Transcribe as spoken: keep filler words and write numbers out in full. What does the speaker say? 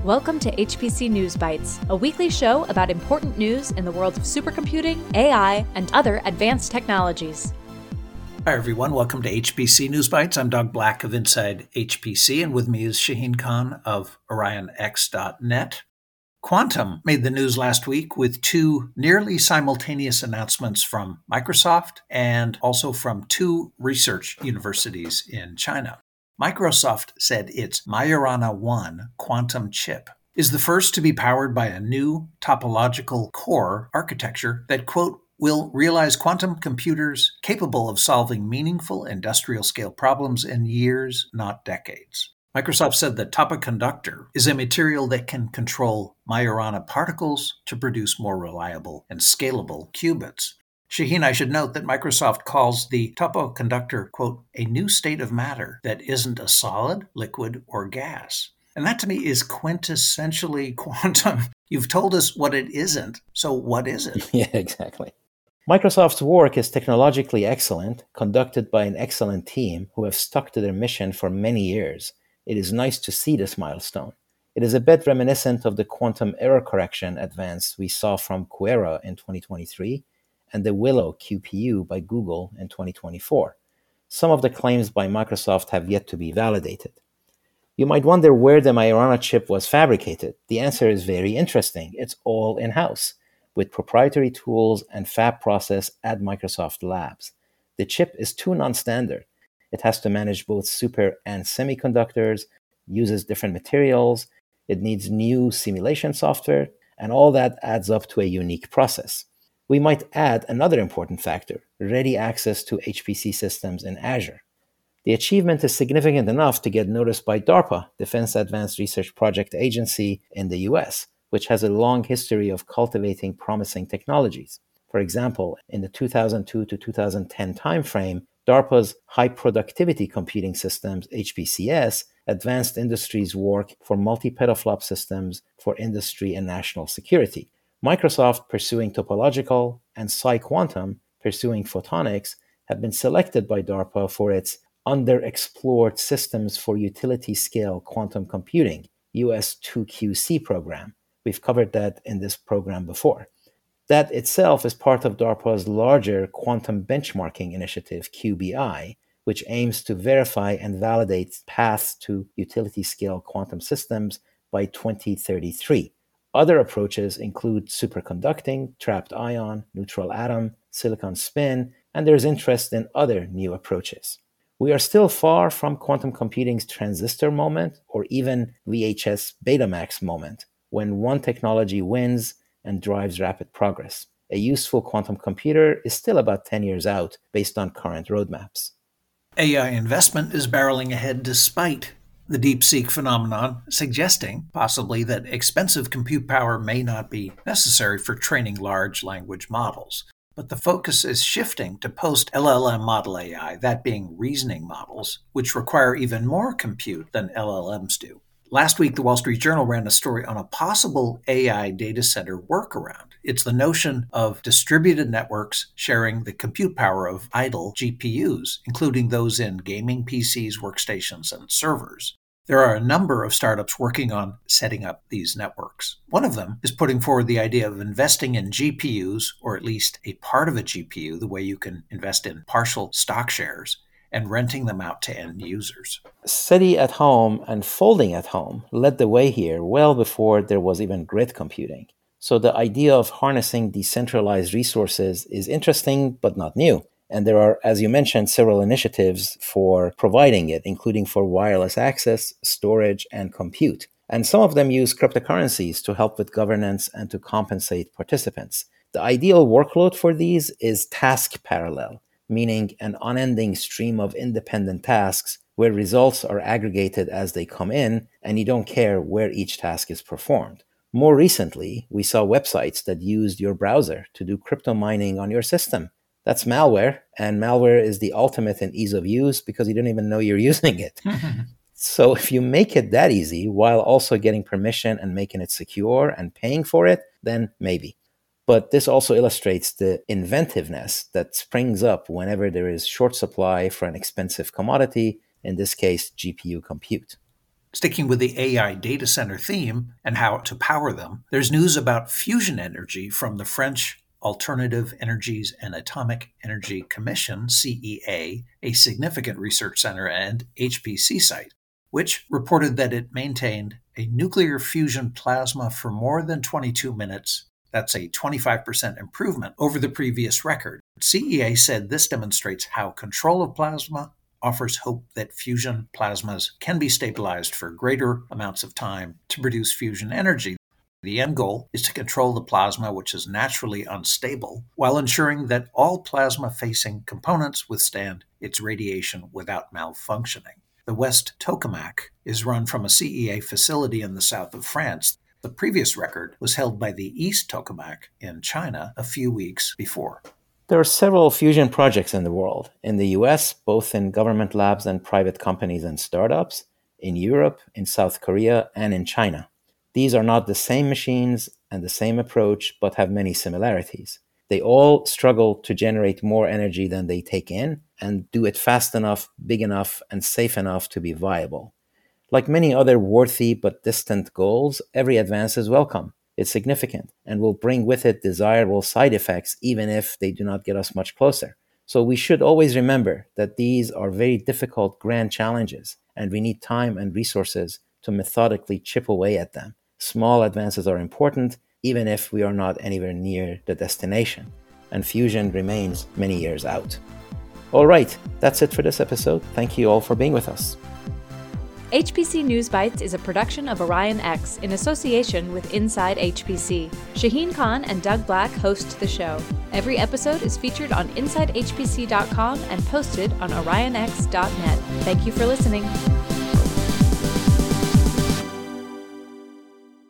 Welcome to H P C News Bites, a weekly show about important news in the world of supercomputing, A I, and other advanced technologies. Hi, everyone. Welcome to H P C News Bites. I'm Doug Black of Inside H P C, and with me is Shaheen Khan of Orion X dot net. Quantum made the news last week with two nearly simultaneous announcements from Microsoft and also from two research universities in China. Microsoft said its Majorana one quantum chip is the first to be powered by a new topological core architecture that, quote, will realize quantum computers capable of solving meaningful industrial-scale problems in years, not decades. Microsoft said the topoconductor is a material that can control Majorana particles to produce more reliable and scalable qubits. Shaheen, I should note that Microsoft calls the topoconductor, quote, a new state of matter that isn't a solid, liquid, or gas. And that to me is quintessentially quantum. You've told us what it isn't, so what is it? Yeah, exactly. Microsoft's work is technologically excellent, conducted by an excellent team who have stuck to their mission for many years. It is nice to see this milestone. It is a bit reminiscent of the quantum error correction advance we saw from Qujera in twenty twenty-three and the Willow Q P U by Google in twenty twenty-four. Some of the claims by Microsoft have yet to be validated. You might wonder where the Majorana chip was fabricated. The answer is very interesting. It's all in-house, with proprietary tools and fab process at Microsoft Labs. The chip is too non-standard. It has to manage both super and semiconductors, uses different materials, it needs new simulation software, and all that adds up to a unique process. We might add another important factor, ready access to H P C systems in Azure. The achievement is significant enough to get noticed by DARPA, Defense Advanced Research Project Agency in the U S, which has a long history of cultivating promising technologies. For example, in the two thousand two to two thousand ten timeframe, DARPA's High Productivity Computing Systems, H P C S, advanced industries work for multi-petaflop systems for industry and national security. Microsoft, pursuing topological, and PsiQuantum, pursuing photonics, have been selected by DARPA for its Underexplored Systems for Utility-Scale Quantum Computing, U S two Q C program. We've covered that in this program before. That itself is part of DARPA's larger Quantum Benchmarking Initiative, Q B I, which aims to verify and validate paths to utility-scale quantum systems by twenty thirty-three. Other approaches include superconducting, trapped ion, neutral atom, silicon spin, and there's interest in other new approaches. We are still far from quantum computing's transistor moment or even V H S Betamax moment, when one technology wins and drives rapid progress. A useful quantum computer is still about ten years out based on current roadmaps. A I investment is barreling ahead despite the DeepSeek phenomenon, suggesting possibly that expensive compute power may not be necessary for training large language models. But the focus is shifting to post-L L M model A I, that being reasoning models, which require even more compute than L L Ms do. Last week, the Wall Street Journal ran a story on a possible A I data center workaround. It's the notion of distributed networks sharing the compute power of idle G P Us, including those in gaming P Cs, workstations, and servers. There are a number of startups working on setting up these networks. One of them is putting forward the idea of investing in G P Us, or at least a part of a G P U, the way you can invest in partial stock shares, and renting them out to end users. SETI at home and folding at home led the way here well before there was even grid computing. So the idea of harnessing decentralized resources is interesting but not new. And there are, as you mentioned, several initiatives for providing it, including for wireless access, storage, and compute. And some of them use cryptocurrencies to help with governance and to compensate participants. The ideal workload for these is task parallel, meaning an unending stream of independent tasks where results are aggregated as they come in, and you don't care where each task is performed. More recently, we saw websites that used your browser to do crypto mining on your system. That's malware, and malware is the ultimate in ease of use because you don't even know you're using it. So if you make it that easy while also getting permission and making it secure and paying for it, then maybe. But this also illustrates the inventiveness that springs up whenever there is short supply for an expensive commodity, in this case, G P U compute. Sticking with the A I data center theme and how to power them, there's news about fusion energy from the French Alternative Energies and Atomic Energy Commission, C E A, a significant research center and H P C site, which reported that it maintained a nuclear fusion plasma for more than twenty-two minutes. That's a twenty-five percent improvement over the previous record. C E A said this demonstrates how control of plasma offers hope that fusion plasmas can be stabilized for greater amounts of time to produce fusion energy. The end goal is to control the plasma, which is naturally unstable, while ensuring that all plasma-facing components withstand its radiation without malfunctioning. The West Tokamak is run from a C E A facility in the south of France. The previous record was held by the East Tokamak in China a few weeks before. There are several fusion projects in the world. In the U S, both in government labs and private companies and startups, in Europe, in South Korea, and in China. These are not the same machines and the same approach, but have many similarities. They all struggle to generate more energy than they take in and do it fast enough, big enough, and safe enough to be viable. Like many other worthy but distant goals, every advance is welcome. It's significant and will bring with it desirable side effects even if they do not get us much closer. So we should always remember that these are very difficult grand challenges and we need time and resources to methodically chip away at them. Small advances are important even if we are not anywhere near the destination, and fusion remains many years out. All right, that's it for this episode. Thank you all for being with us. H P C News Bites is a production of Orion X in association with Inside H P C. Shaheen Khan and Doug Black host the show. Every episode is featured on inside h p c dot com and posted on orion x dot net. Thank you for listening.